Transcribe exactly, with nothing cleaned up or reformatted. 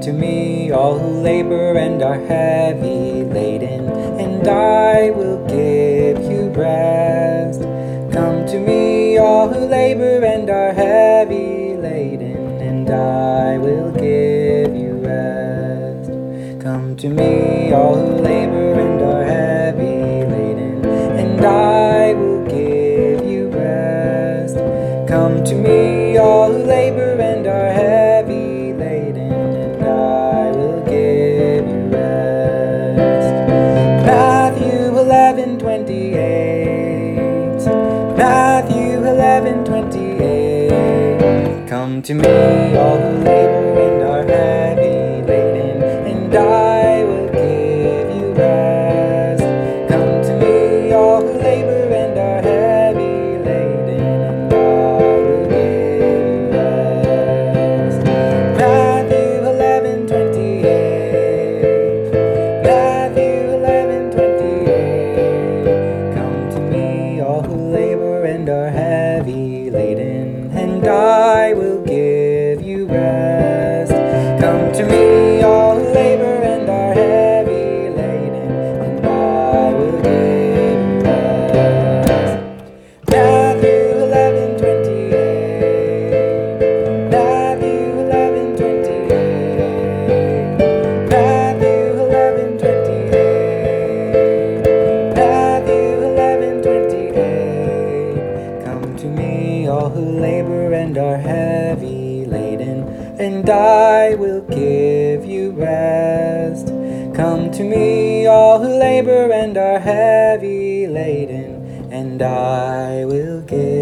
to me, all who labor and are heavy laden, and I will give you rest. Come to me, all who labor and are heavy laden, and I will give you rest. Come to me, all who labor and are heavy laden, and I will give you rest. Come to me, all who labor and are heavy laden, and I will give you rest. Matthew eleven twenty-eight. Matthew eleven twenty-eight. Come to me, all who labor and are heavy laden, and I will give you rest. Come to me, all who labor and are heavy laden, and I will give you rest. Matthew eleven twenty-eight. Matthew eleven twenty-eight. Come to me, all who labor and are heavy laden, and I will give you rest. Come to me, all who labor and are heavy laden, and I will give you rest. Matthew eleven twenty-eight. Matthew eleven twenty-eight. Matthew eleven twenty-eight. Matthew eleven twenty-eight. Come to me, all who labor and are heavy laden, and I will give you rest. Come to me, all who labor and are heavy laden, and I will give